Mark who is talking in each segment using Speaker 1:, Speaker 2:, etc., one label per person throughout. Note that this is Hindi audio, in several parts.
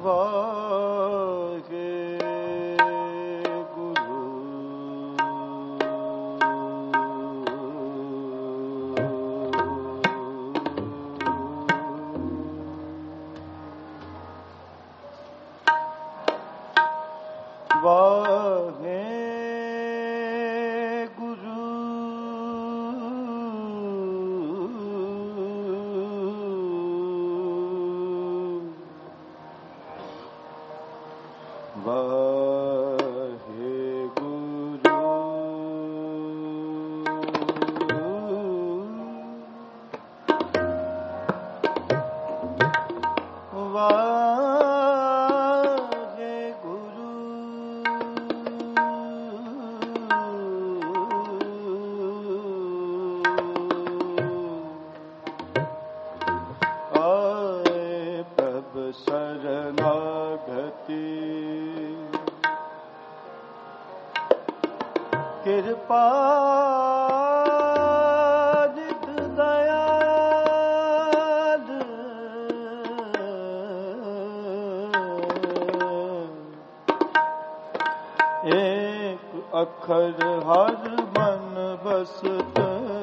Speaker 1: वाहे कृपा दयाल एक अखर हर मन बसत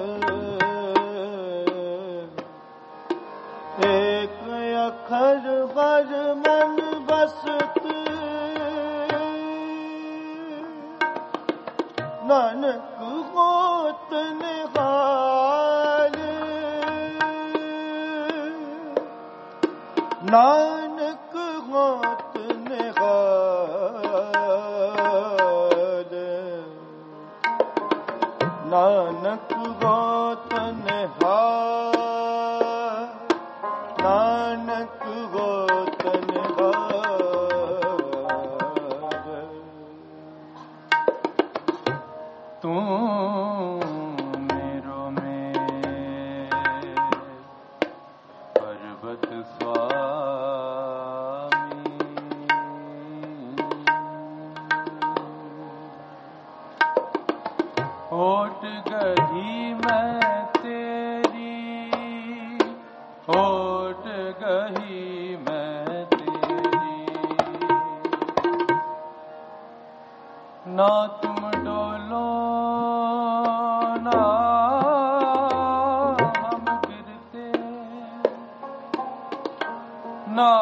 Speaker 1: एक अखर हर मन बसत नानक होत निहाल नानक होत निहाल नानक होत निहाल नानक होत निहाल तू मेरो में पर्वत स्वामी होठ गही मैं तेरी होठ गही मैं तेरी ना तुम डोलो ना हम गिरते ना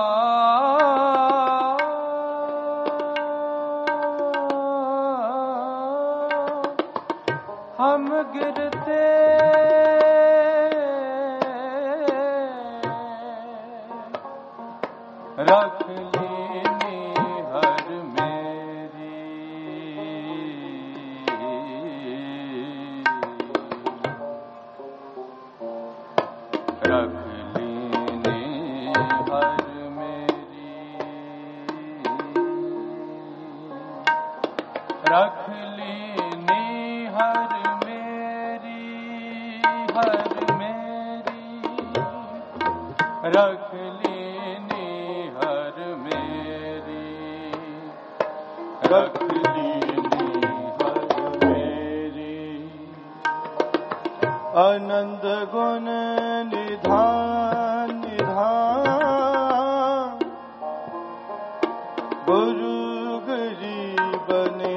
Speaker 1: हम गिरते रख लेनी हर मेरी रख लेनी हर मेरी रख लेनी हर मेरी रख लेनी हर मेरी रख लेनी हर मेरी आनंद गुण निधान निधान गुरु गरीब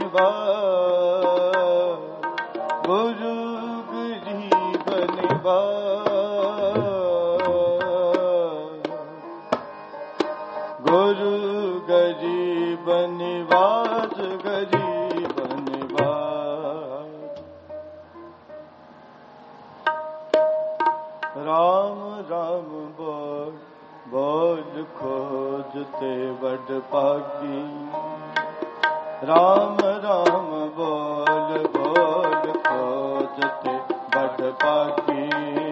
Speaker 1: निवास गुरु गरीब निवास गुरु गरीब निवास गरीब निवास राम राम बोल बोल खोजते बड़ पागी राम राम बोल बोल खोजते बड़ पागी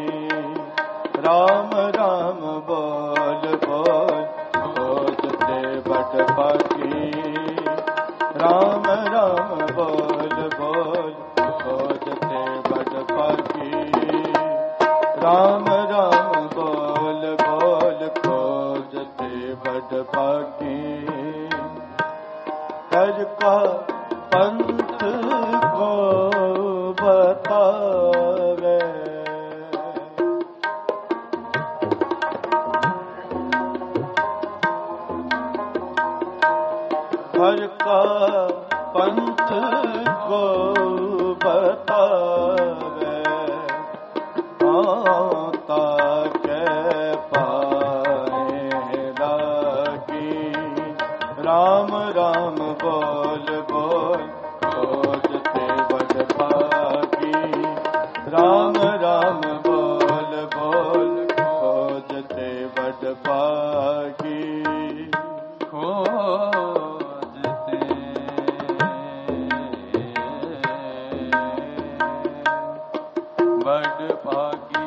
Speaker 1: राम राम बोल बोल खोजते बड़ पागी राम राम बोल बोल खोजते बड़ पागी राम राम बोल बोल खोजते बड़ पागी हर का पंथ को बतावे हर का पंथ को बतावे ताके पाए लागी राम राम बोल बोल खोजते बड़ भागी राम राम बोल बोल खोजते बड़ भागी खोजते बड़ भागी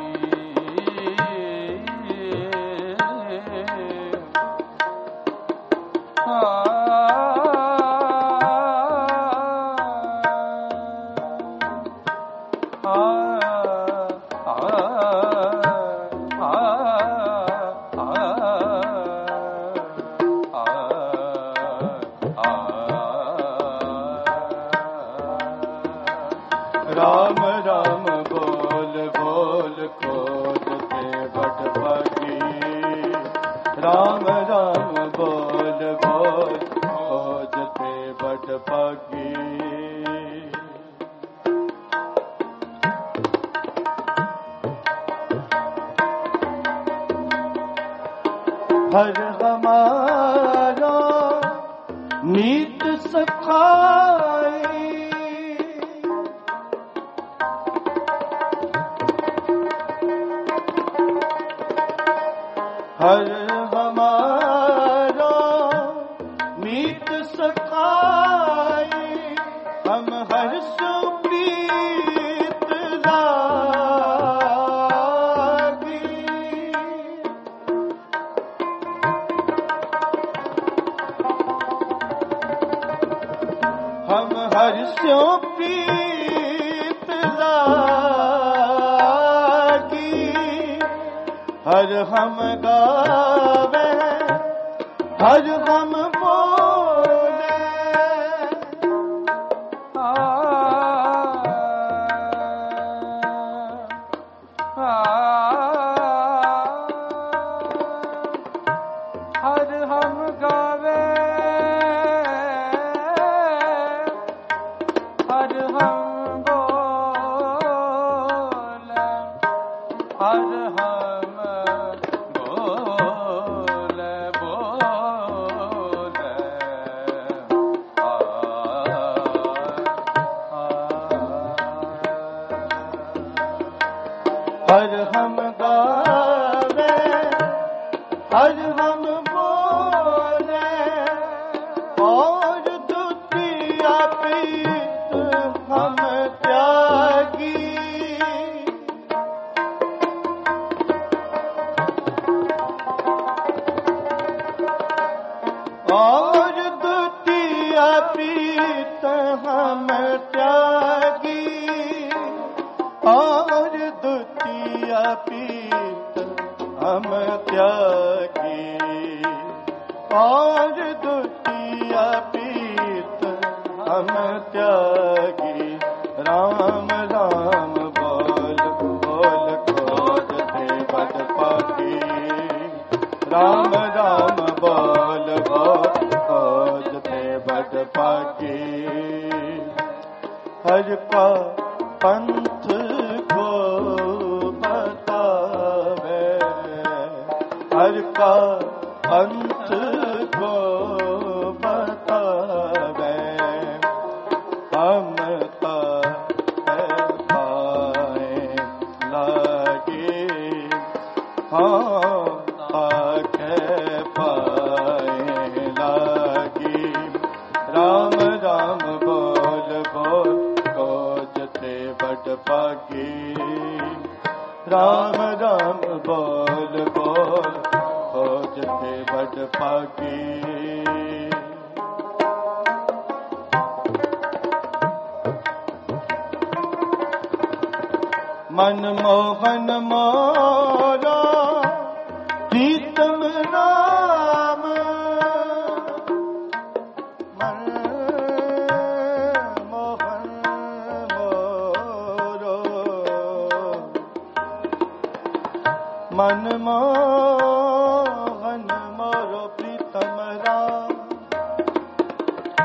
Speaker 1: राम राम बोल बोल खोजते बड़ भागी राम राम बोल बोल खोजते बड़ भागी हर हमारा नीत सखाई हर हमारा मीत सखाई हम हर सुप्रीत लागी हम हर सुप्रीत लागी हर हम गावे हर हम बोले हर हम गावे हर हम बोले हर हम हर हम गावे हर हम बोले और द्वितीया प्रीत हम त्यागी और द्वितीया प्रीत हम त्यागी और द्वितीया प्रीत हम त्यागी और द्वितीया प्रीत हम त्यागी राम राम बोल बोल खोजते बड़ भागी राम राम बोल बोल खोजते बड़ भागी हर का पंथ को बतावे हर का पंथ को बतावे हम पाए लागे हाँ आके पाए लागी राम राम बोल बोल खोजते बड़ भागी राम राम बोल बोल खोजते बड़ भागी मनमोहन मोरा प्रीतम राम मनमोहन मोरो मनमोहन मोरो प्रीतम राम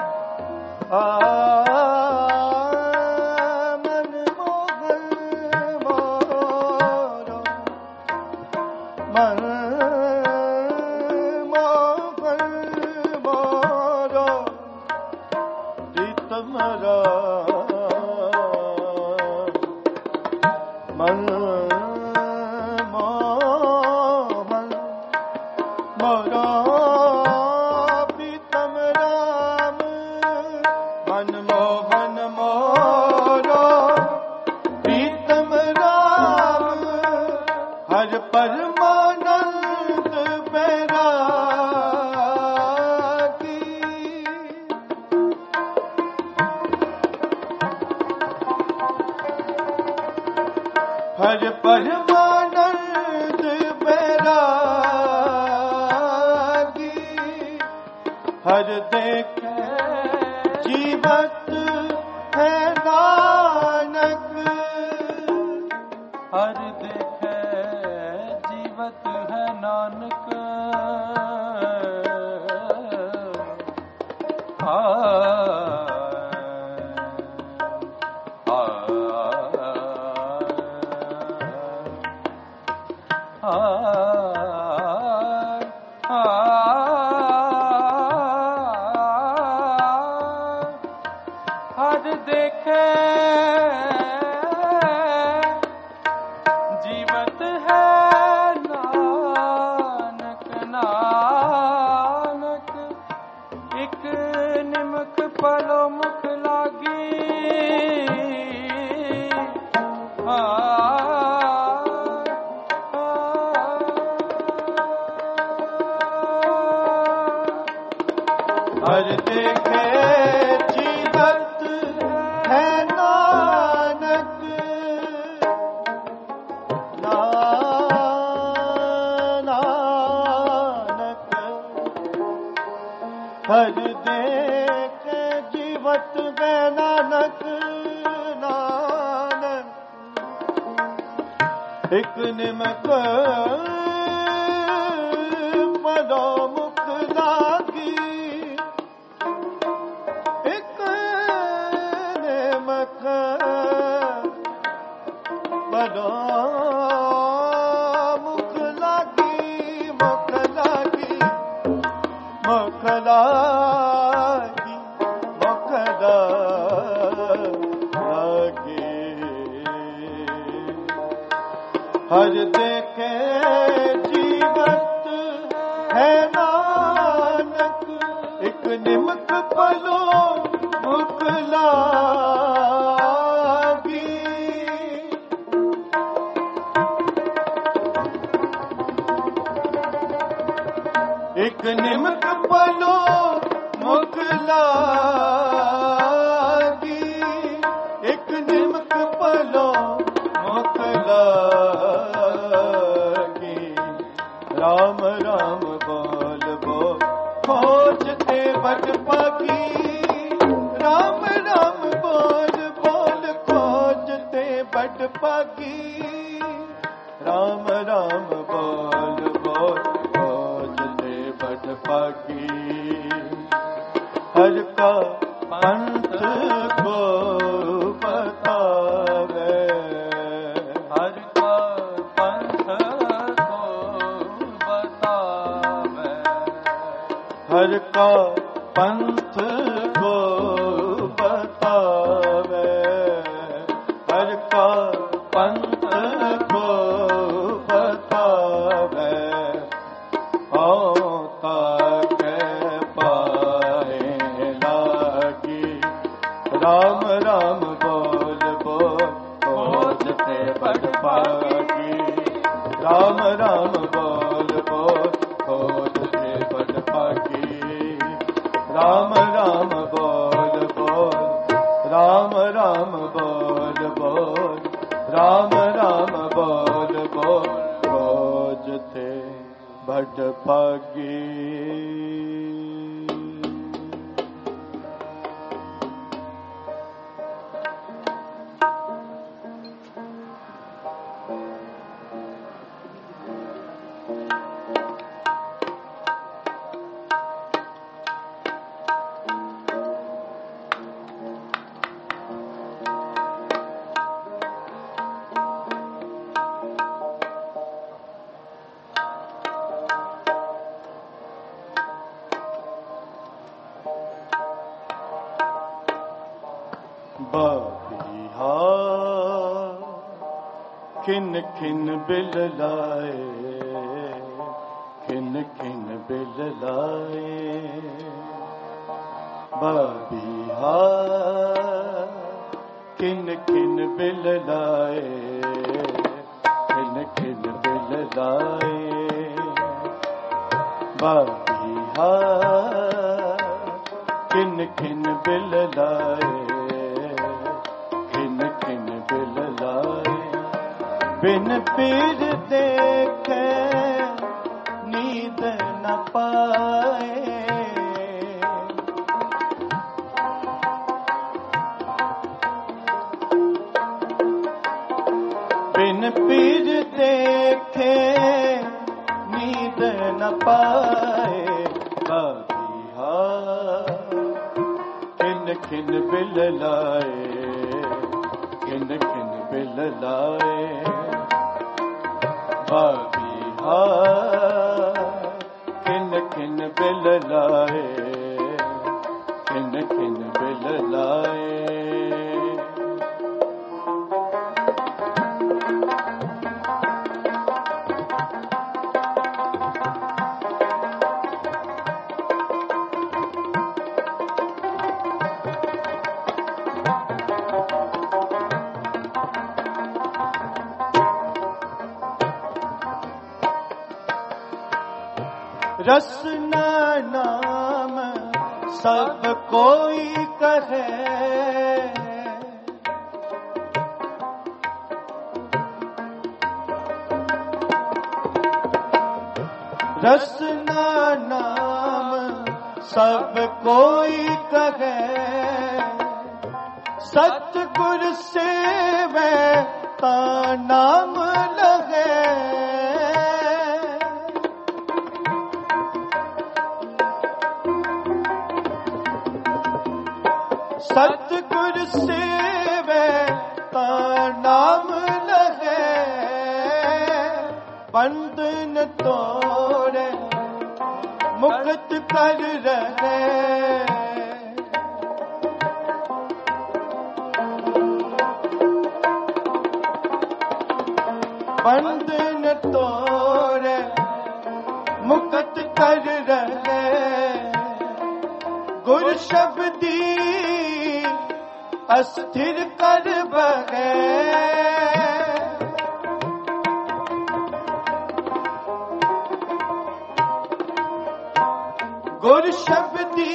Speaker 1: प्रीतम राम मनमोहन मोरो प्रीतम राम हर परमानंद बैरागी हर परमानंद बैरागी हर देखे जीवत है नानक
Speaker 2: हर देखे जीवत है नानक हर देखे जीवत है नानक नानक एक निमक पलो मुख लागी
Speaker 1: हर देखे जीवत है नानक नानक हर देखे जीवत है नानक नानक एक निमक पलो मुख लागी बड़ो मुख लागी मुख लागी मुख लागी मुख लागी हर देखे जीवत है नानक एक निमक पलो मुख लागी एक निमक पलो मुख लागी एक निमक पलो मुख लागी राम राम बोल बोल खोजते बट पागी राम राम बोल बोल खोजते बट पागी राम राम बोल बोल खोजते बट पागी हर का पंथ को बतावे
Speaker 2: हर का पंथ को बतावे
Speaker 1: हर का पंथ को बतावे हर का पंथ को बतावे होता के पाए लागी राम राम बोल बोल खोजते बट पागी राम राम बोल बोल खोजते बट पागी राम राम बोल बोल राम राम बोल बोल राम राम बोल बोल खोजते बट पागी बबिहा खिन खिन बिल लाए खिन खिन बिल लाए बबिहा किन किन बिल लाए किन किन बिल लाए बबिहा किन किन बिल लाए किन किन बिल लाए बिन पीर देखे नींद न पाए बिन पीर देखे नींद न पाए बबिहा किन किन बिल लाए किन किन बिल लाए बबिहा किन किन बिल लाए किन किन बिल लाए रसना नाम सब कोई कहे रसना नाम सब कोई कहे सतगुर सेवे ता नाम लगे सतगुर सेवे ता नाम लगे बंधन तोड़े मुक्त कर रहे बंधन तोड़े मुक्त कर रहे गुर शब्दी अस्थिर कर बगे गुर शब्दी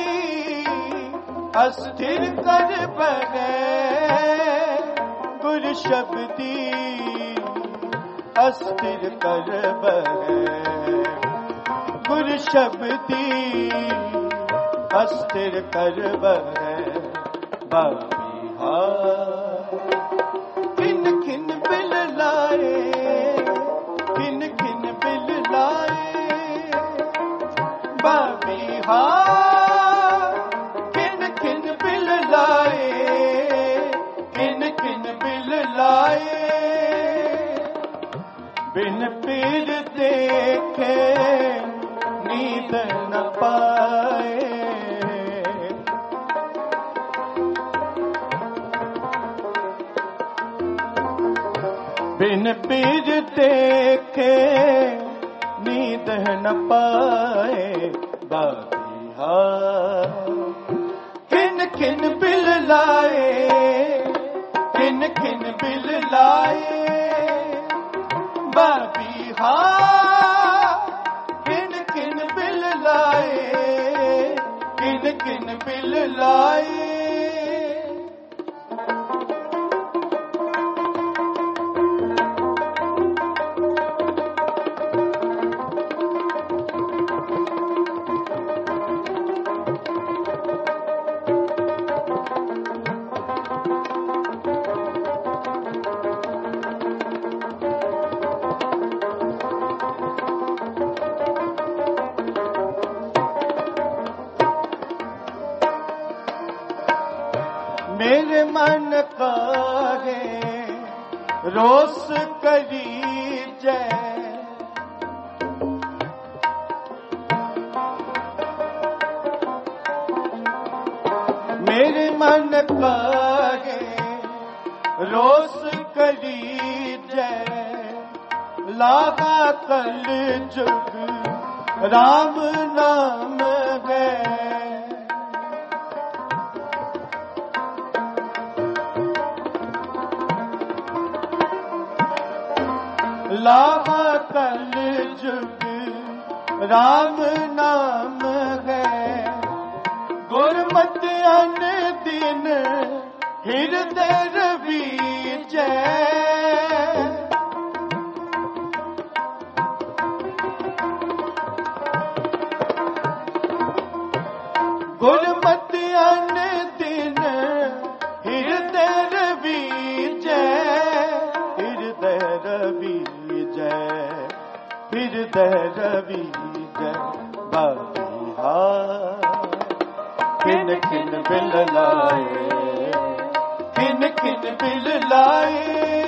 Speaker 1: अस्थिर कर बगे गुर शब्दी अस्थिर कर बगे गुर शब्दी अस्थिर कर बगे बबिहा किन किन बिल लाए किन किन बिल लाए बबिहा किन किन बिल लाए किन किन बिल लाए बिन पीर देखे नींद न पाए बिन पीर देखे नींद न पाए बबिहा किन किन बिल लाए किन किन बिल लाए बबिहा किन किन बिल लाए किन किन बिल लाए मेरे मन का है रोस करी जय मेरे मन का है रोस करी जय लागा कल जुग राम नाम है। लाहा कल जुग राम नाम है। गुरमति अन दिन हृदय रवीजै। गुरमति अन दिन हृदय रवीजै। हृदय रवीजै। हृदय रवीजै। बलिहार किन किन बिल लाए। किन किन बिल लाए।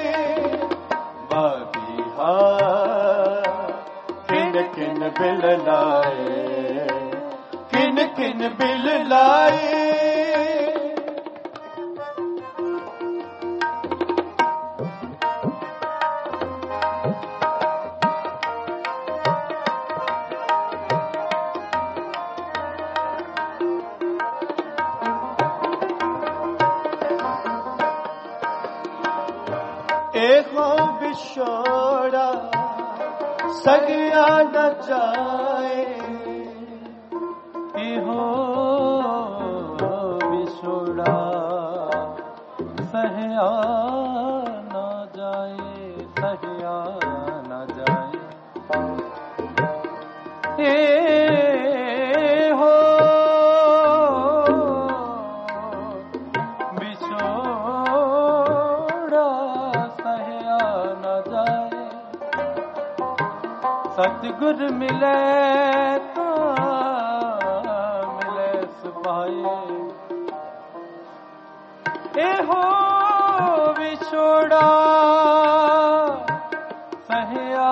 Speaker 1: बलिहार किन किन बिल लाए। किन किन बिल लाए। एको बिछोड़ा सगिया न जाए।
Speaker 2: एहो विछोड़ा सहया न जाए। सहया न जाए। एहो विछोड़ा सहया न जाए। सतगुर मिले तो मिले सुभाए। एहो विछोड़ा सहया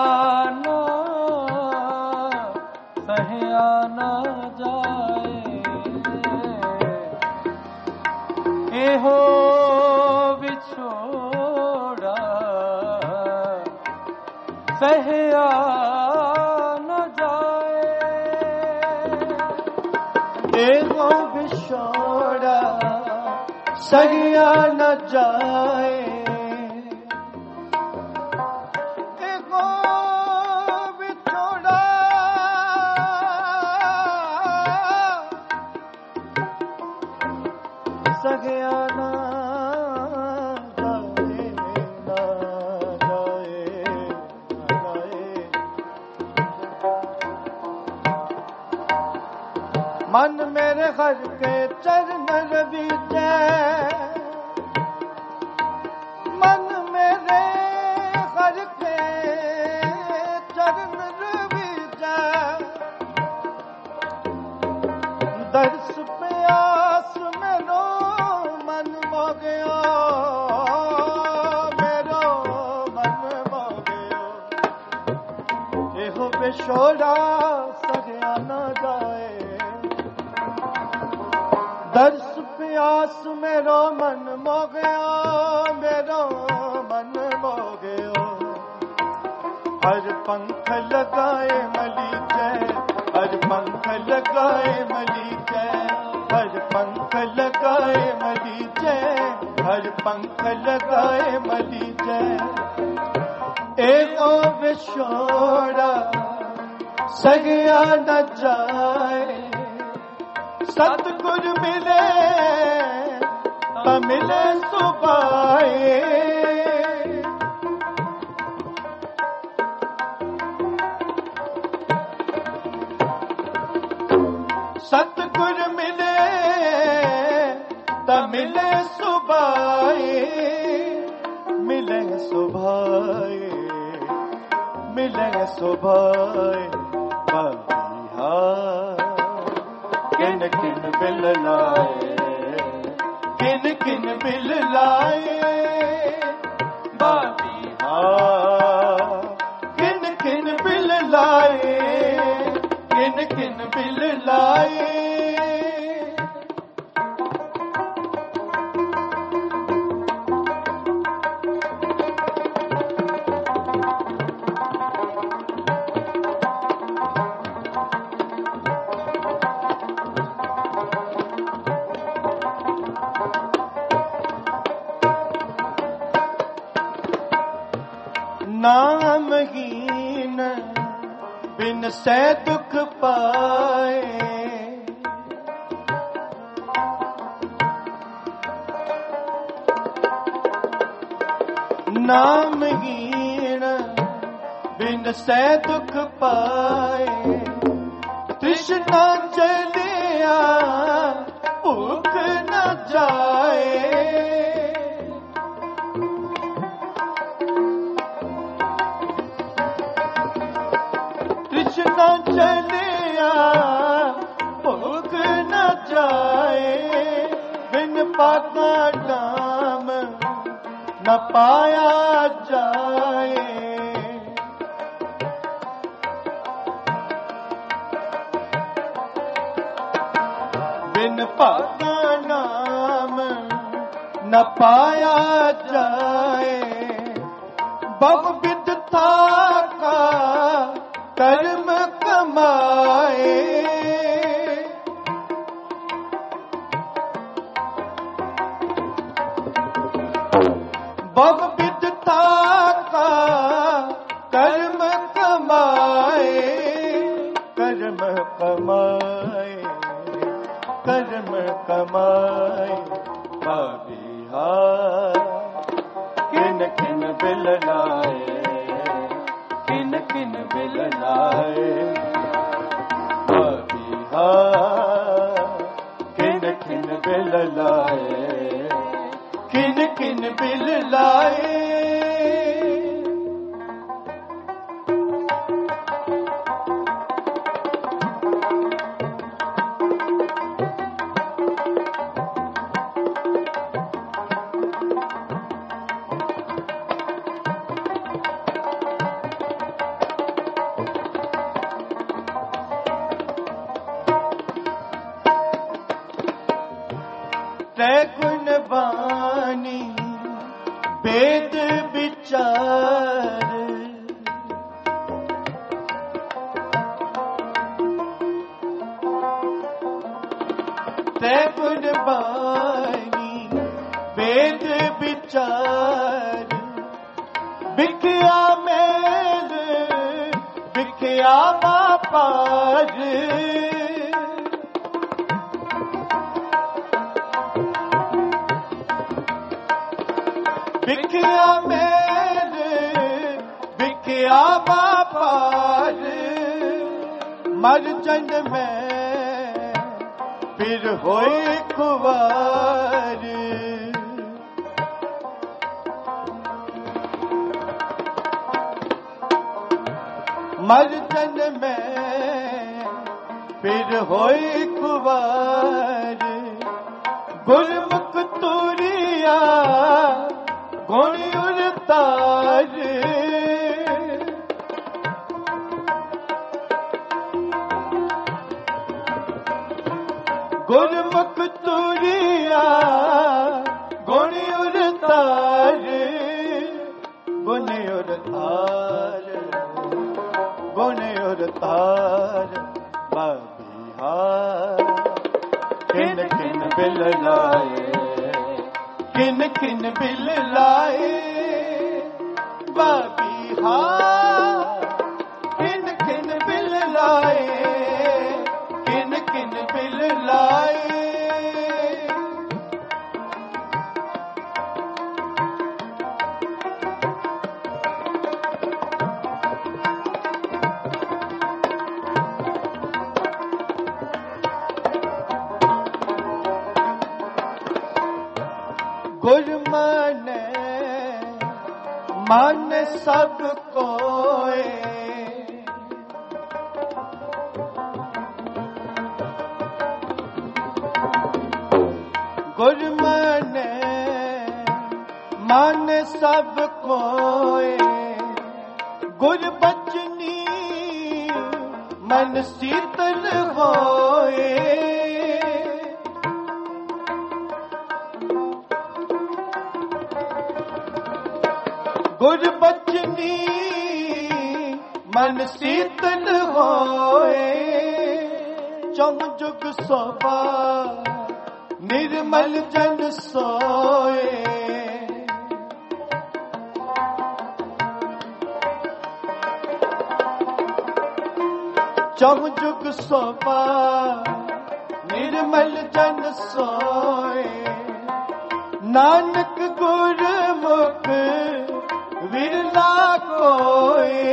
Speaker 2: न जाए। एहो विछोड़ा सहया न जाए।
Speaker 1: एको बिछोड़ा सगिया न जाए। एको बिछोड़ा सगिया न जाए। न जाए। न जाए। मन मेरे हर के चरण रवीजै। मन मेरे हर के चरण रवीजै। दर्श प्यास मेरो मन मोगयो। मेरो मन मोगयो। एहो बिछोड़ा सगिया न जाए। दर्श प्यास मेरो मन मोगयो। मेरो मन मोगयो। हर पंख लगाए मलीजै। हर पंख लगाए मलीजै। हर पंख लगाए मलीजै। हर पंख लगाए मलीजै। एको बिछोड़ा सगिया न जाए। सतगुर मिले तो मिले सुभाए। सतगुर मिले तो मिले सुभाए। मिले सुभाए। मिले सुभाए। बलिहार किन किन बिल लाए। किन किन बिल लाए। बलिहार किन किन बिल लाए। किन किन बिल लाए। बिन सै दुख पाए। नाम हीन बिन सै दुख पाए। तृष्णा चलिया भूख न जाए। तृष्णा चलिया भूख न जाए। बिन पाका नाम न पाया जाए। बिन पाका नाम न पाया जाए। बब विद्ता का कर्म कमाए। बब विद्ता का कर्म कमाए। कर्म कमाए कर्म कमाए। बिहार किन किन बिल लाए। किन किन बिल लाए। बिहार किन किन बिल लाए। किन किन बिल लाए। त्रैगुण वाणी वेद विचार। त्रैगुण वाणी वेद विचार। बिखया मेल बिखया व्यापार। बिखया मेल बिखया व्यापार। मर जन में फिर होए कुवार। मर जन में फिर होए कुवार। गुरमुख तुरिया गुण उतार। गुरमुख तुरिया गुण उतार। गुण उतार गुण उतार। बिहार किन किन बिल लाए। किन किन बिल लाए। बिहार किन किन बिल लाए। किन किन बिल लाए। गुर माने मन सब कोय। गुर माने मन सब कोय। गुर बचनी मन शीतल होए। गुर बचनी मन शीतल होए। चम जुग सोभा निर्मल जन सोए। चौं जुग सोपा निर्मल जन सोए, नानक गुरमुख विरला कोई।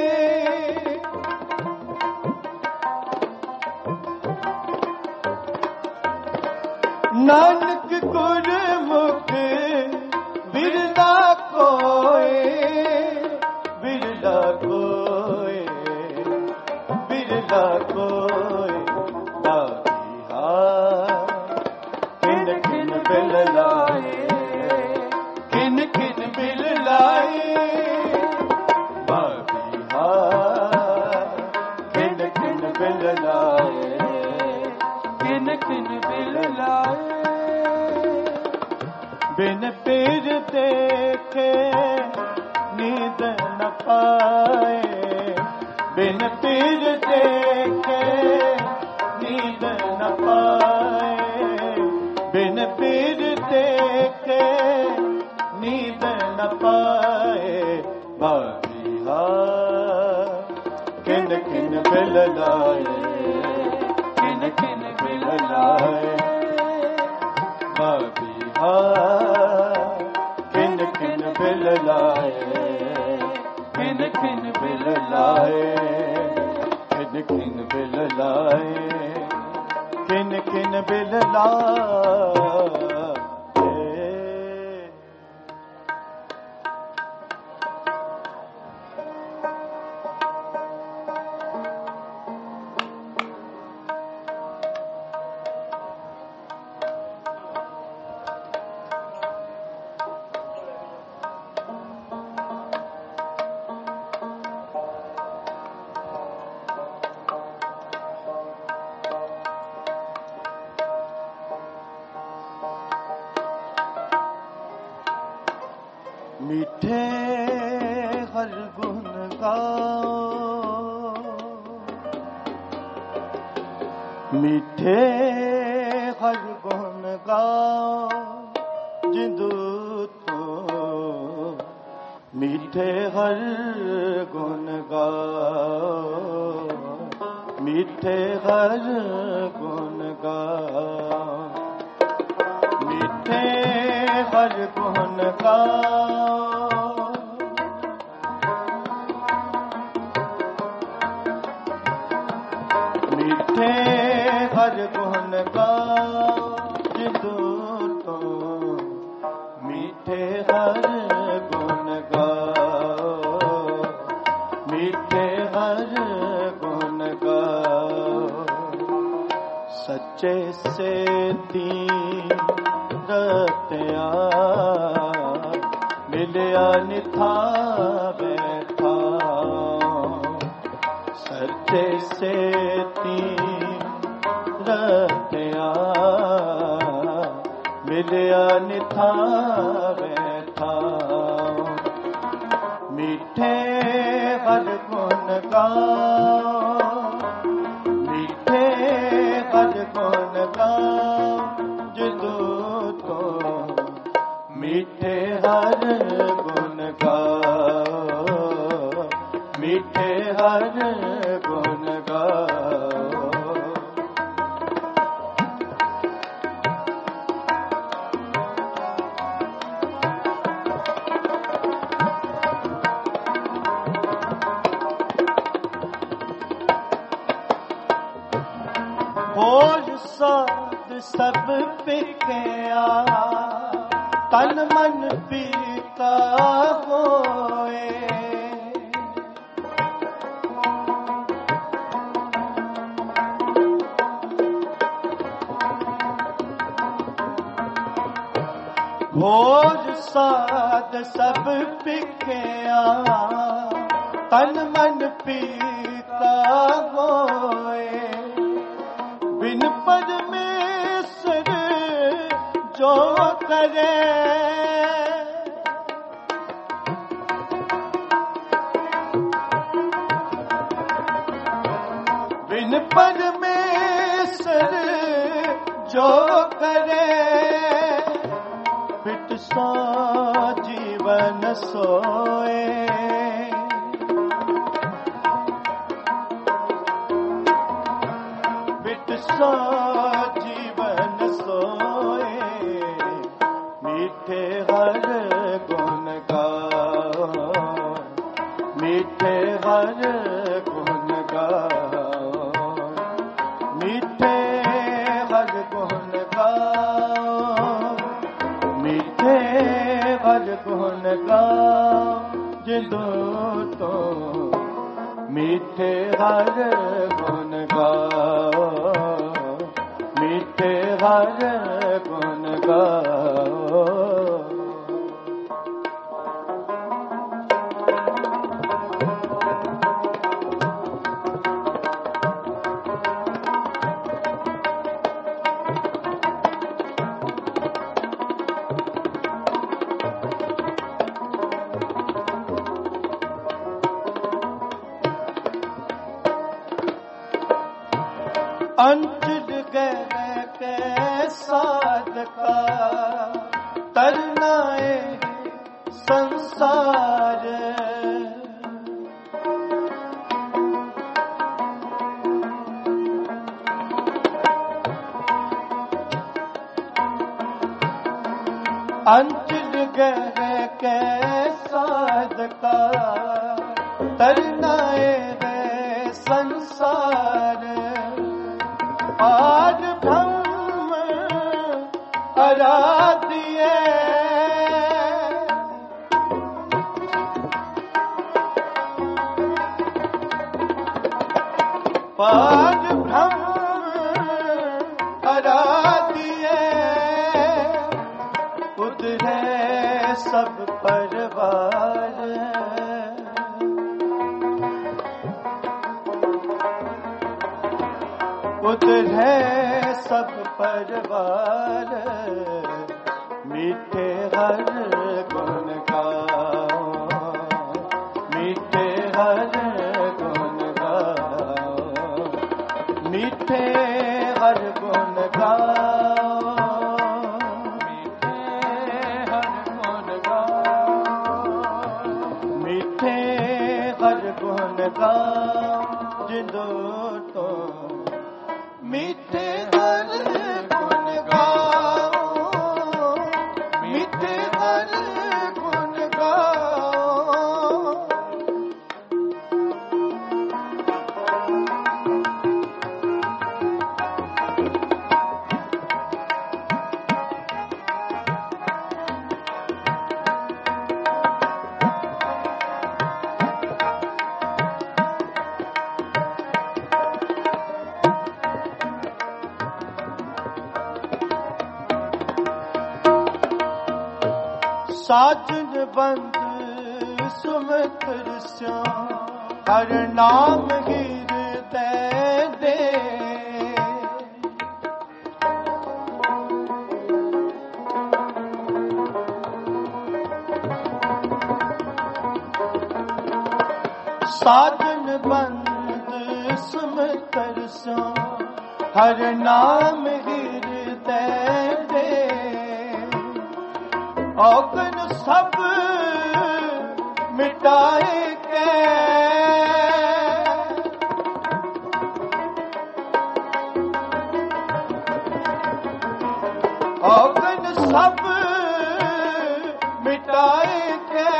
Speaker 1: नानक गुरमुख विरला कोई, विरला कोई, विरला कोई। किन किन बिल लाए, किन किन बिल लाए, किन किन बिल लाए,
Speaker 2: किन किन बिल लाए।
Speaker 1: बिन पीर देखे नींद न पाए, बिन पीर देखे नींद न पाए, बिन पीर देखे नींद न पाए। बाबिहा किन किन बिल लाए,
Speaker 2: किन किन बिल लाए।
Speaker 1: बाबिहा किन किन बिल लाए,
Speaker 2: किन किन बिल
Speaker 1: लाए, किन किन बिल लाए, किन किन बिल लाए। मीठे हर गुण गाओ, मीठे हर गुण गाओ, जिंदू तो मीठे हर गुण गाओ, मीठे हर गुण गाओ, मीठे हर गुण गाओ। मीठे हर गुण गाओ, जिंदू तो मीठे हर गुण गाओ, मीठे हर गुण गाओ। सच्चे से दीन रत्या मिलिया निथा बैठा, सच्चे से तीन रत्या मिलिया निथा बैठा। मीठे हर गुण गाओ, मीठे हर गुण गाओ, जिंदू तो मीठे हर गुण गाओ, मीठे हर गुण गाओ। भोज साध सब पिकिया, तन मन पीता होए। भोज साध सब पिकिया, तन मन पीता होए। बिन परमेश्वर जो करे, बिन परमेश्वर जो करे, पिट सो जीवन सोए। सो जीवन सोए, मीठे हर गुण गाओ, मीठे हर गुण गाओ, मीठे हर गुण गाओ, मीठे हर गुण गाओ, जिंदो तो मीठे हर गुण गाओ, मीठे हर गुण गाओ। अंचल गए के साधका तरनाए संसार, अंचल गए के साधका तरनाए संसार, आज ब्रह्म आराध्य, आज ब्रह्म आराध्य, उतरे सब परवार, उतरे सब परवार, मीठे हर गुण गाओ, मीठे हर गुण गाओ, मीठे हर गुण गाओ, मीठे हर गुण गाओ, मीठे हर गुण गाओ, जिंदो तो मीठे हर गुण गाओ, मीठे हर गुण गाओ। साजन बंद सुमित्र स्यो, हर नाम हृदय दे, साजन बंद सुमित्र स्यो, हर नाम हृदय दे, औगन सब मिटाए के, औगन सब मिटाए के,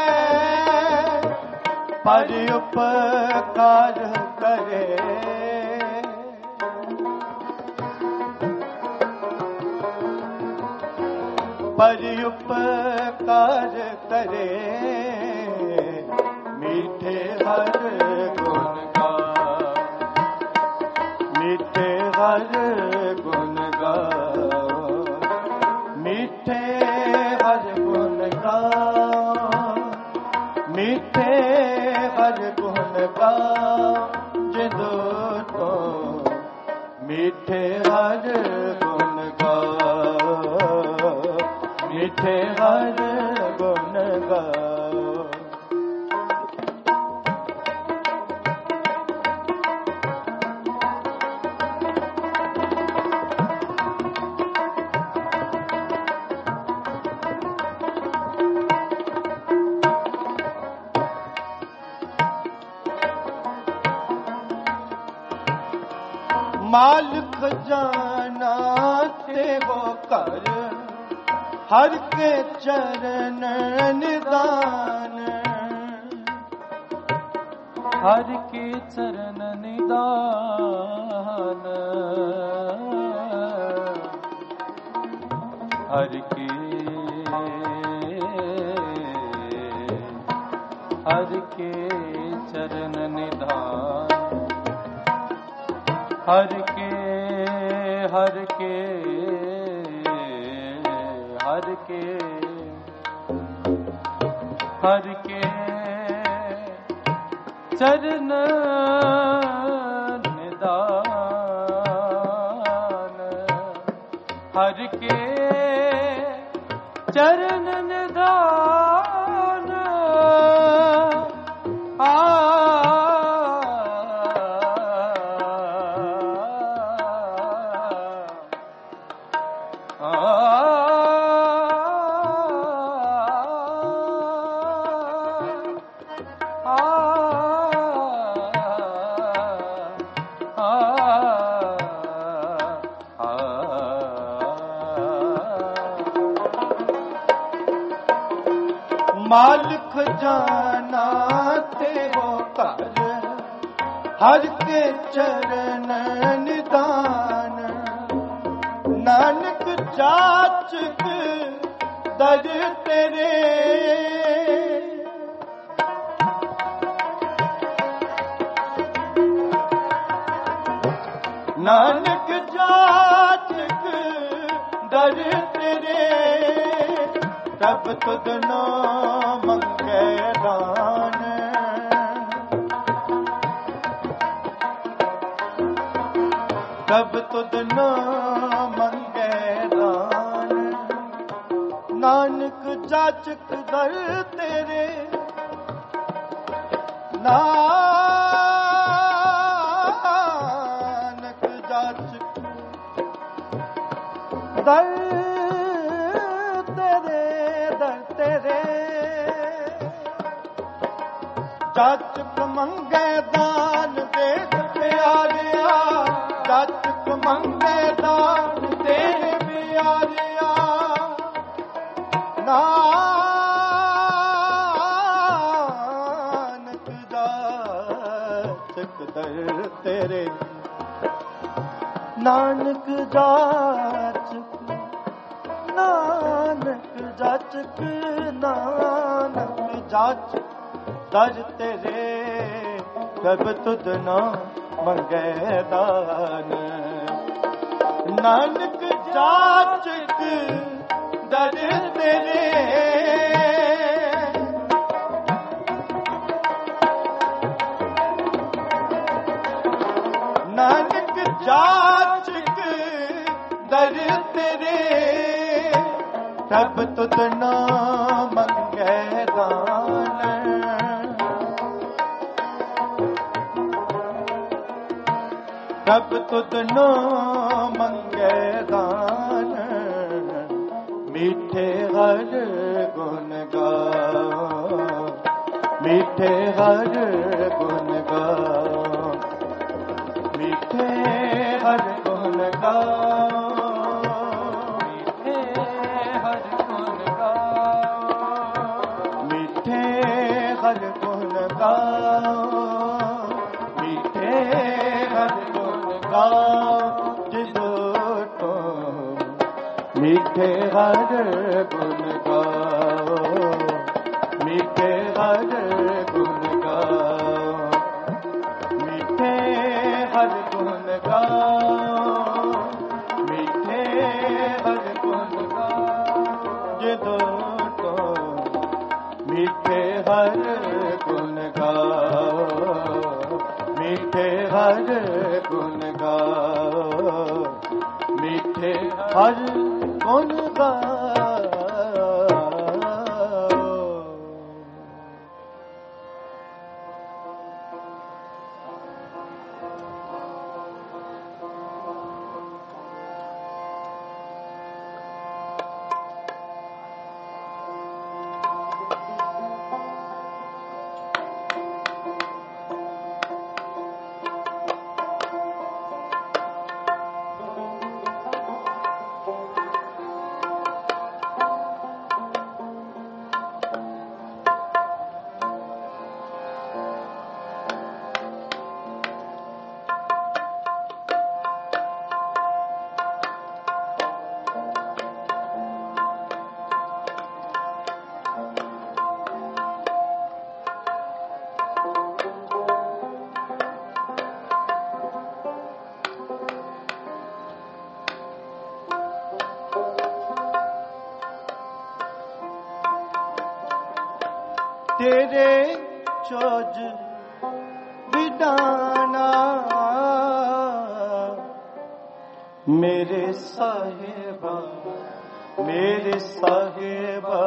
Speaker 1: पर उपकार करे, पर उपकार करे, मीठे हर गुण गाओ, मीठे हर गुण गाओ, मीठे हर गुण गाओ, मीठे हर गुण गाओ, जिंदो तो मीठे हर गुण गाओ, मीठे हर गुण गाओ। माल खजाना ते वो कर हर के चरण निदान
Speaker 2: हर के चरण निदान हर के चरण निधान हर के चरण निदान हर के चरण निदान
Speaker 1: माल खजाना ते वो कर हर के चरण निदान नानक जाचक दर तेरे नानक जाचक दर तेरे तब तुद न मंगे दान तब तुद न मंगे दान नानक जाचक दर तेरे नानक जाचक दर जाचक मंगे दान दे प्यारिया जाचक मंगे दान दे प्यारिया नानक जाचक दर तेरे नानक जाचक नानक जाचक नानक जाचक दर तेरे कब तुद न मंगे दान नानक जाचक दर तेरे नानक जाचक दर तेरे तब तुद न मंगे दान तब तुद न मंगे दान मीठे हर गुण गाओ मीठे हर गुण गाओ मीठे हर गुण गाओ मीठे हर गुण गाओ मीठे हर गुण गाओ जिसो तो मीठे हर गुण गाओ मीठे हर गुण गाओ मीठे हर गुण गाओ मीठे हर गुण गाओ जिसो तो मीठे हर गुण गाओ मीठे हर गुण गाओ मीठे हर गुण गाओ तेरे चोज विडाना मेरे साहिबा मेरे साहिबा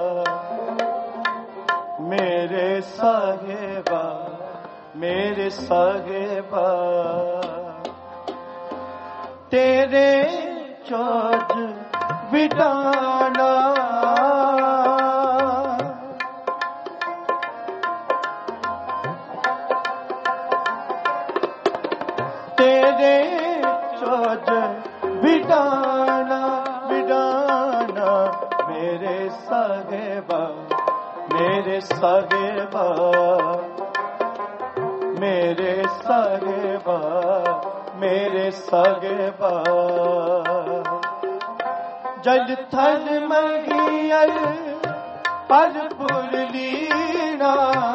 Speaker 1: मेरे साहिबा मेरे साहिबा तेरे चोज विडाना तेरे चोज विडाना विडाना मेरे साहिबा मेरे साहिबा मेरे साहिबा मेरे साहिबा जल थल महियल पर पुरलीना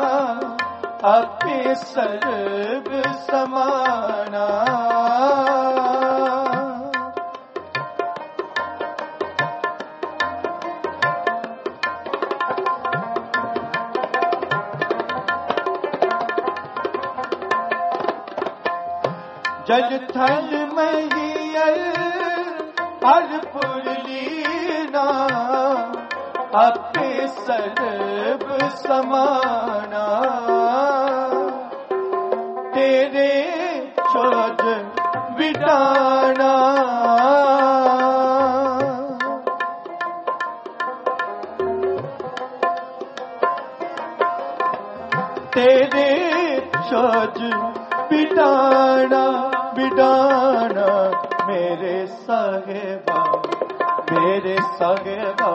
Speaker 1: आपे सर्ब समाना जल थल महियल पर पुरलीना आपे सर्ब समाना तेरे चोज विडाना तेरे चोज विडाना विडाना मेरे साहिबा मेरे साहिबा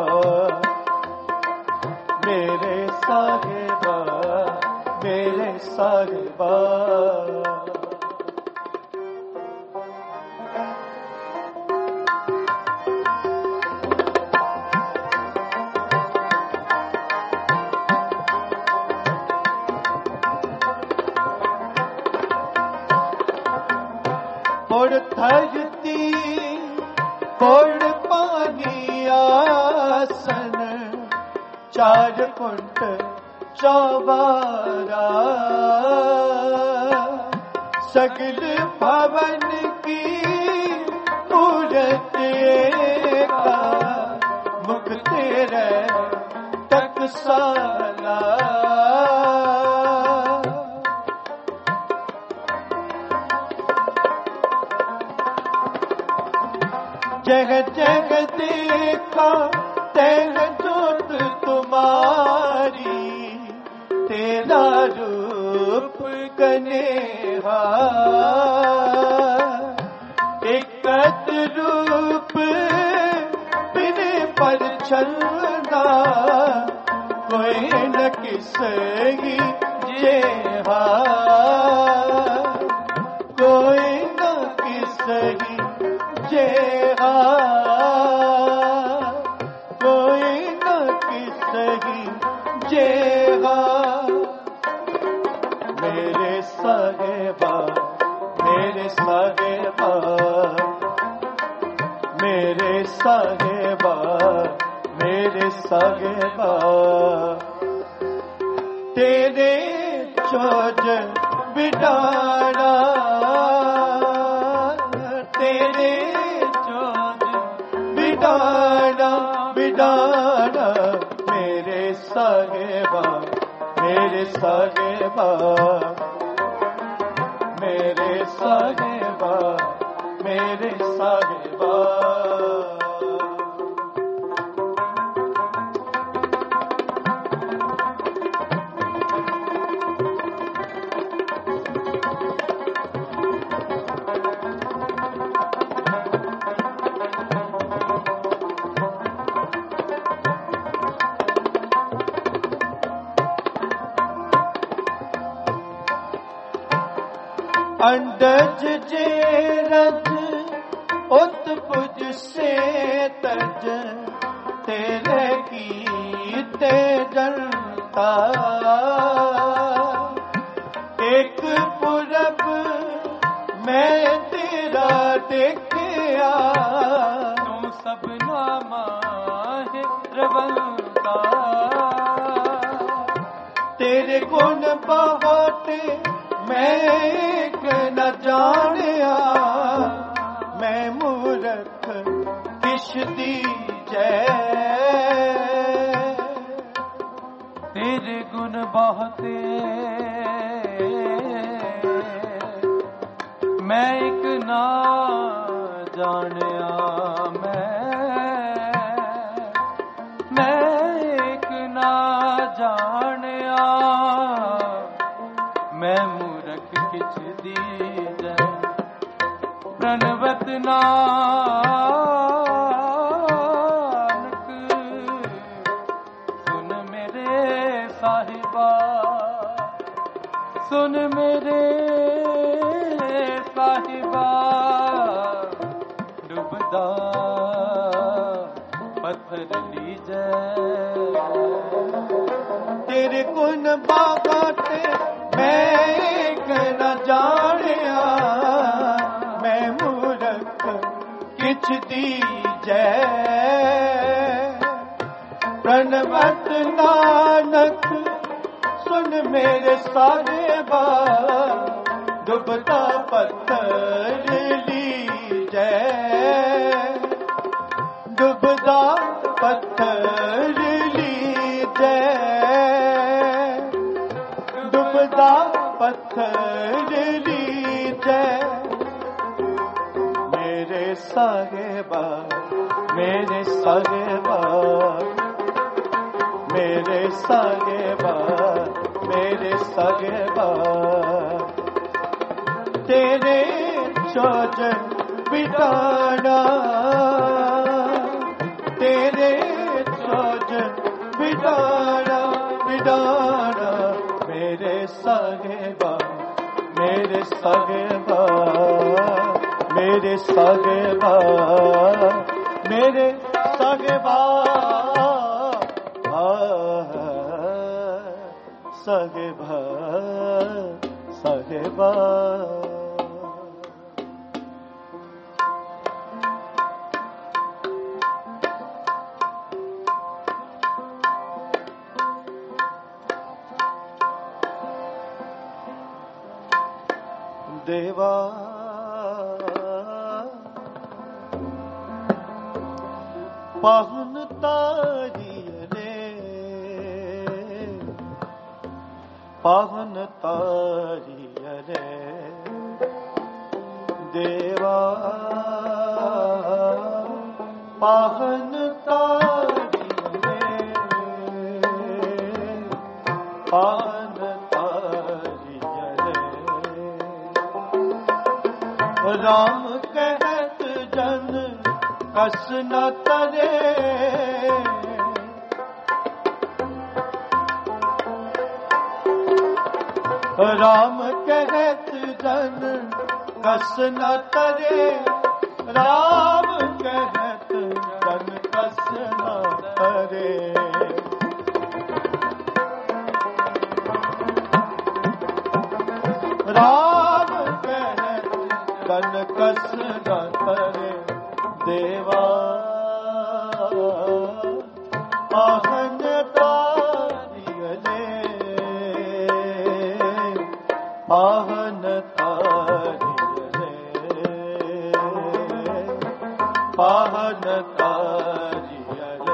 Speaker 1: मेरे साहिबा मेरे साहिबा कोड़ थजती कोड़ पानी आसन चार कुंट चौबारा सगल भवन की मूरत एका मुख तेरे टकसाला जग जग देखा तैन जोत तुम्हारी तेरा रूप कनेहा एकत रूप बिने पर चलना कोई न किसकी जेहा कोई न किसकी जेहा कोई न किसकी जेहा मेरे साहिबा मेरे साहिबा मेरे साहिबा मेरे साहिबा तेरे चोज विडाना तेरे चोज विडाना विडाना मेरे साहिबा मेरे साहिबा मेरे साहिबा मेरे साहिबा अंडज जे रज उत पुज से तज तेरे की ते जनता एक पुरब मैं तेरा देखिया
Speaker 2: तू सब नामा है रवंता
Speaker 1: गुण बहुत मैं एक न जानिया, मैं मूर्ख किश दीजै।
Speaker 2: तेरे गुण बहुत मैं एक ना जानिया, मैं एक ना जानिया, मैं मूर्ख किछ दीजै। प्रणवत नानक सुन मेरे साहिबा, सुन मेरे साहिबा, डूबदा पत्थर लीजै।
Speaker 1: तेरे गुण बहुत मैं एक न जानिया, मैं मूर्ख किछ दीजै। प्रणवत नानक सुन मेरे साहिबा, डूबता पत्थर लीजै। डूबदा पत्थर लीजै, डूबदा पत्थर लीजै। मेरे साहिबा, मेरे साहिबा, मेरे साहिबा, मेरे साहिबा, तेरे चौजन बिठाना, तेरे चौजन बिठाना, बिठाना। मेरे साहिबा, मेरे साहिबा, मेरे साहिबा, मेरे साहिबा, साहिबा, साहिबा। देवा पाहुन तारियरे, पाहुन तारियरे। देवा पाहुन तारियरे, पाहुन तारियरे। राम कहत जन कस न तरे, राम कहत जन कस न तरे, राम कहत जन कस न तरे। राम कहत जन कस न तरे। देवा पाहन तारियरे, पाहन तारियरे, पाहन तारियरे।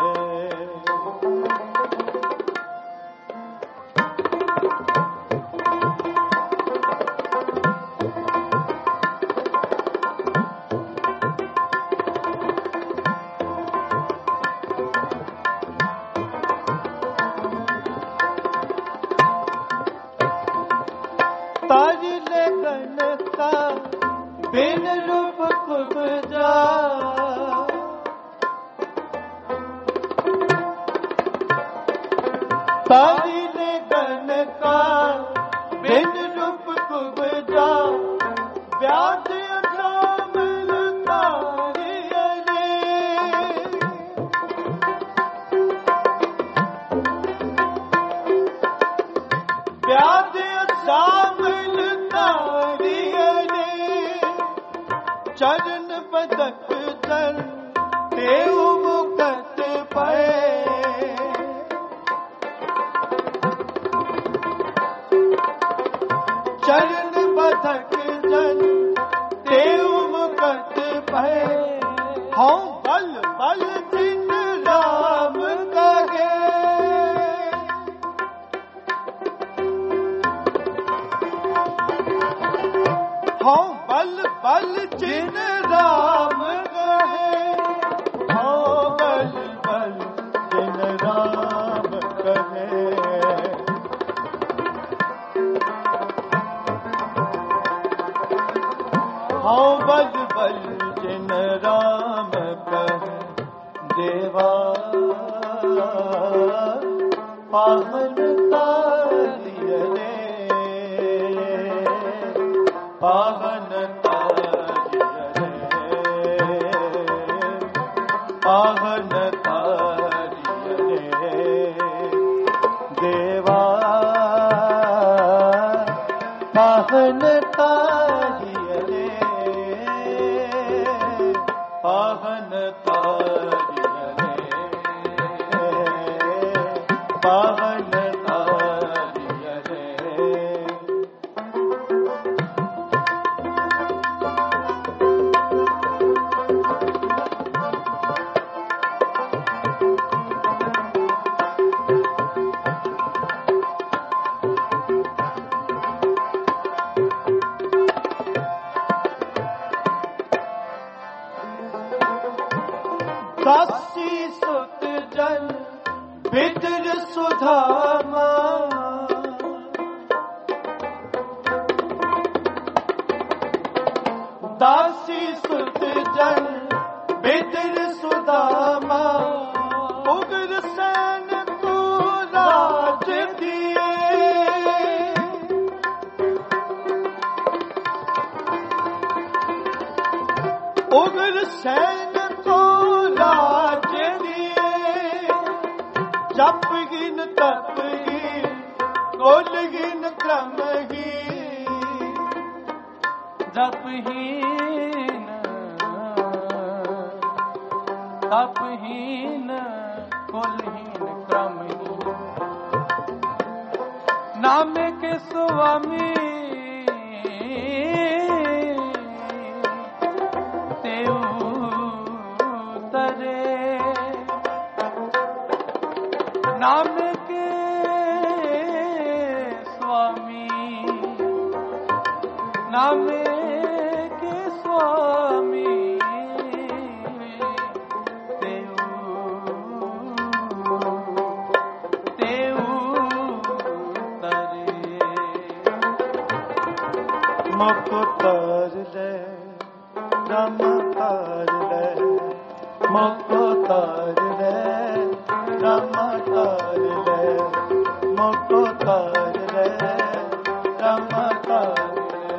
Speaker 1: तारिले गण का बिन रूप कुबजा, तारिले गण का बिन रूप कुबजा। व्यास अजामिल तारियरे, व्यास अजामिल तारियरे। चरण पदक दर देव मुकत पाए, शरण बधक जन तेऊ मुकट भय हूँ बल बल जिन राम कहे हूँ बल बल जिन राम कहे हूँ बल बल जिन राम कहे हूँ बल बल जिन राम कहे देवा पावन तारिय रे पावन तारिय रे पावन तारिय रे देवा पावन तारिय रे पावन तारिय रे पावन तारिय रे दासी सुत जन बिदर सुधामा दासी सुत जन बिदर सुधामा उग्र सैन को राज दिए उग्र सैन को राज दिए जप गिन तप गिन गोल गिन क्रम गिन
Speaker 2: जपहीन तपहीन कुलहीन क्रमहीन नाम के स्वामी तेऊ तरे नाम के स्वामी नाम के स्वामी
Speaker 1: मुक्तार ले रमतार ले मुक्तार ले रमतार ले मुक्तार ले रमतार ले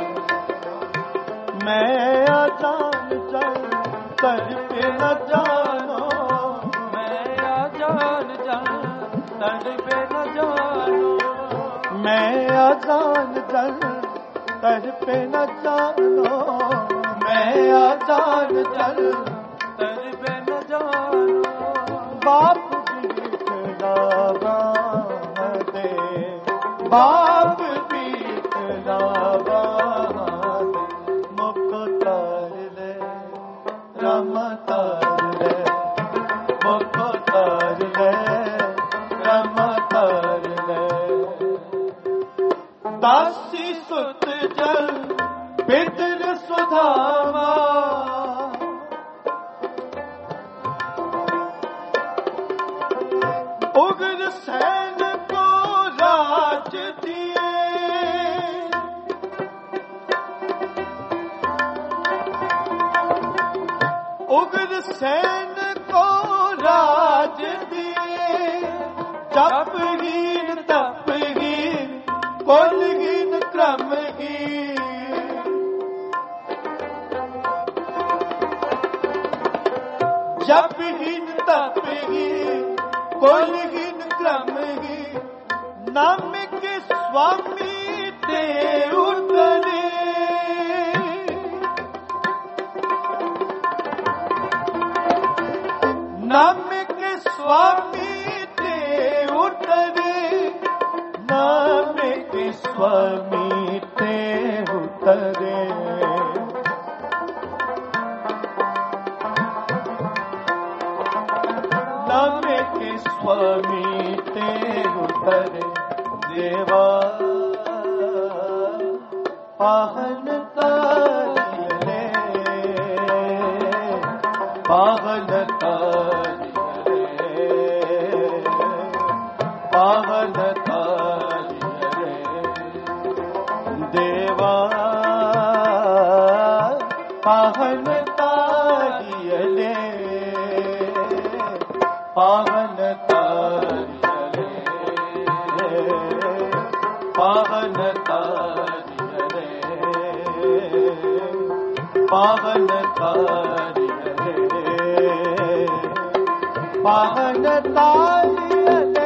Speaker 1: मैं अजान चल कर पे न जानो
Speaker 2: मैं अजान जन तड़ पे न जानो
Speaker 1: मैं अजान चल कर पे न जानो मैं आजान चल
Speaker 2: तर पे न जानो
Speaker 1: बाप बीत लावा दे बाप बीत लावा दे मुक्तार ले रमतार ले मुक्तार ले रमतार ले दासी सुत जल बिदर सुधामा उग्र सैन को राज दिए उग्र सैन को राज दिए जपहीन तपहीन कुलहीन क्रमहीन जपहीन तपहीन कुलहीन क्रमहीन नाम के स्वामी ते उतरे नाम के स्वामी ते उतरे नाम के स्वामी करे देवा पावन तारियले पावन तारियले पावन तारियले देवा पावन तारियले पावन तारियले पावन तारियले पावन तारियले पावन तारियले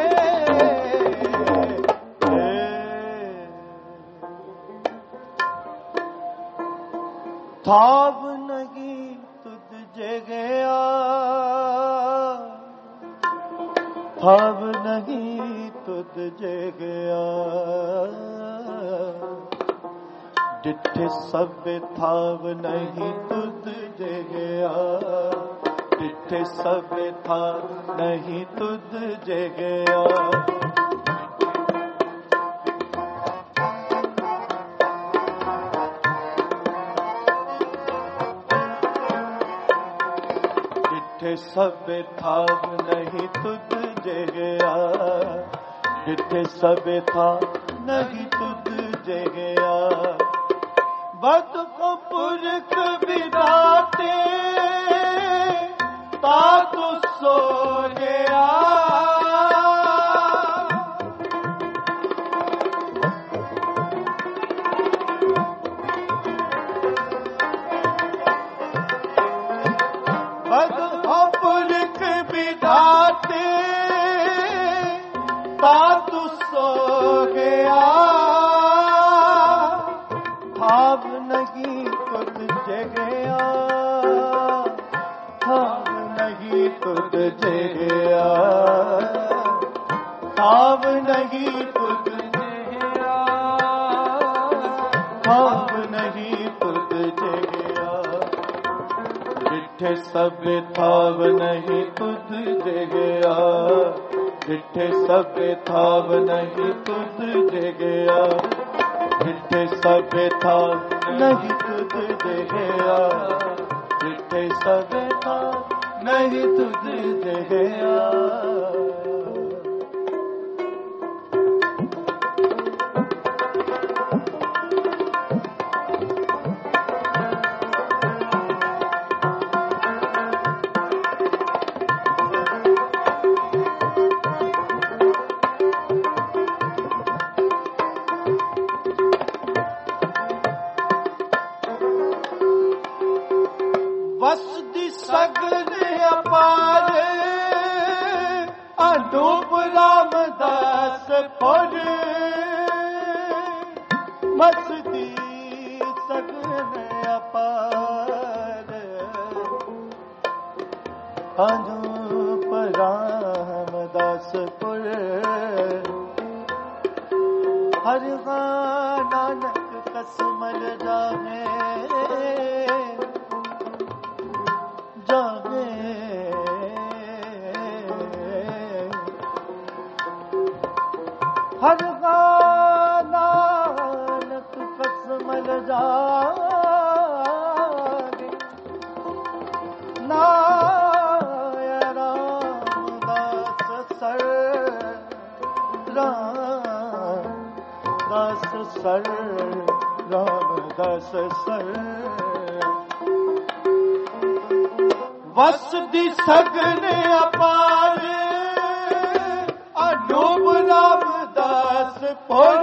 Speaker 1: थाव नहीं तुझे गया थाव नहीं तुझे गया डिठे सब थाव नहीं तुझे गया डिठे सब थाव नहीं तुझे गया सब थाव नहीं तुझे गया जिथे सब था नहीं तुझे गया बद को पुरख विधाते ता तू सो गया तू सो गया थाव नहीं तुझे गया थाव नहीं तुझे गया थाव नहीं तुझे गया थाव नहीं तुझे गया जिठे सब थाव नहीं तुझे गया जिठे सब थाव नहीं तुझे गया जिठे सब थाव नहीं तुझे गया जिठे सब थाव नहीं तुझे गया वसदी सगन अपार अनूप रामदास पुर मसदी सगन अपार अनूप रामदास पुर हर नानक कसमल जाने हर नानक कसमल जागे नाय रामदास सर रामदास सर रामदास सर वसदी सगन अपार अनूप रामदास पुर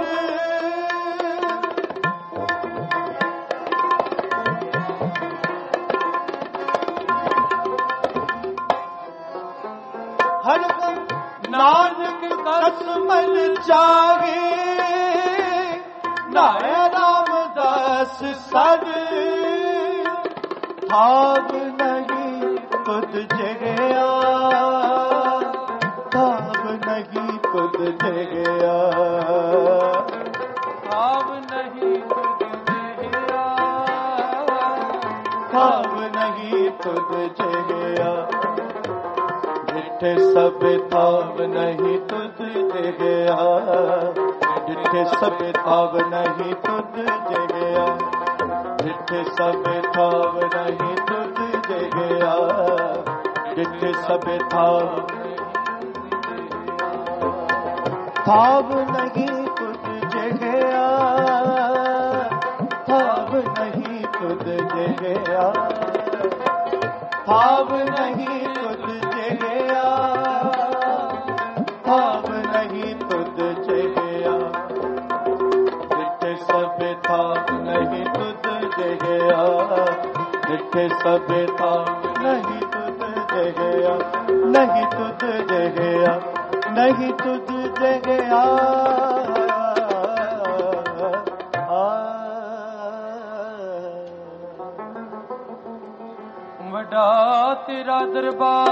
Speaker 1: हर नानक कसमल जागे नाय रामदास सर थाव नहीं तुझे गया थाव नहीं तुझे गया
Speaker 2: थाव नहीं तुझे गया
Speaker 1: थाव नहीं तुझे गया डिठे सब थाव नहीं तुझ जगया, डिठे सब थाव नहीं तुझ जगया, डिठे सब थाव नहीं तुझ जगया, डिठे सब थाव नहीं तुझ जगया, थाव नहीं तुझ जगया, थाव नहीं तुझ जगया, थाव नहीं तुझ जगया, डिठे सब थाव नहीं तुझ जगया, डिठे सब थाव नहीं तुझ जगया, नहीं तुझ जगया, नहीं तुझ जगया।
Speaker 2: वड्डा तेरा दरबार,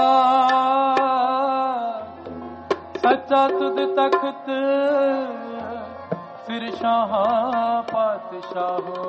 Speaker 2: सच्चा तुद तख्त, सिर शाह पातशाहो,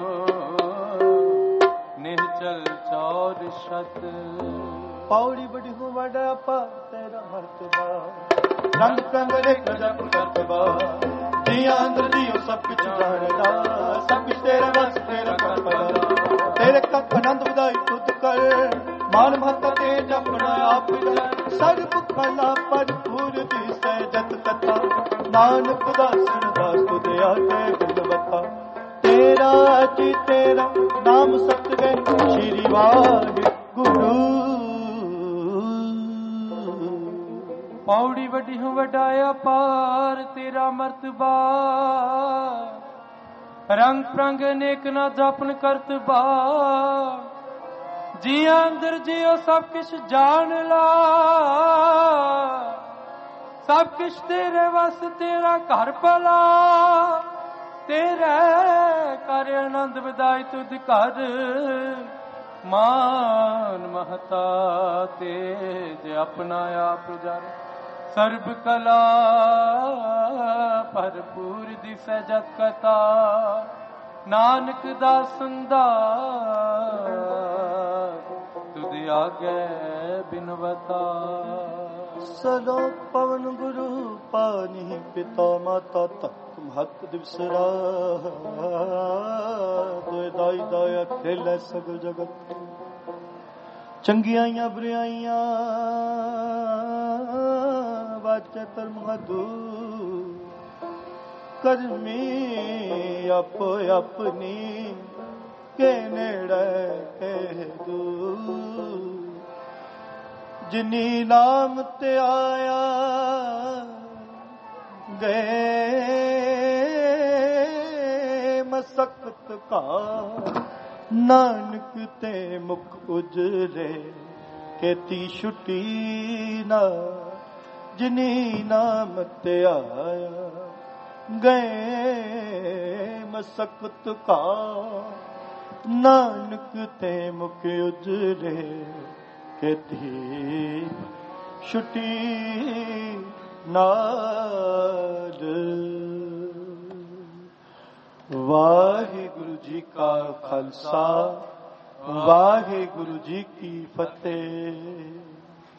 Speaker 2: निहचल चौर शत।
Speaker 1: पौड़ी बड़ी हूँ वड्डा पा तेरा मर्तबा, रंग रंग रेख जप करतबा, जिया अंदर जियो सब कुछ जानदा, सब कुछ तेरे बस तेरा करतबा, तेरे कप आनंद विदाई तुद कर, मान महता तेज अपना आप कर, सर्व कला भरपूर दिसै जत कथा, नानक दासन दास तुद आगे गुणवता, तेरा जी तेरा नाम सतगुर श्री वाहिगुरु।
Speaker 2: पौड़ी वड्डी हूँ वड्डाया पार तेरा मर्तबा, रंग प्रंग अनेक ना जापन करतबा, जी अंदर जियो सब किश जान ला, सब किश तेरे वस तेरा घर भला, तेरे कर आनंद विदाई तुद कर, मान महता तेज अपना आप जर, सर्ब कला भरपूर दिसै जत कथा, नानक दासन तुद आगे बिनवता।
Speaker 1: सदा पवन गुरु पानी पिता माता तत् महत दिवसरा, दोए दाई दाया खेलै सगल जगत, चंगियाइयां बुराइयां वाचे धर्म मधु, करमी आपो अपनी के नेड़े के दूर, जिनी नाम ते आया गए मसकत का, नानक ते मुख उजरे केती छुटी ना, जिनी नाम ते आया गए मसकत का, नानक ते मुख उजरे केती छुटी नाद। वाहिगुरु जी का खालसा, वाहिगुरु जी की फतेह।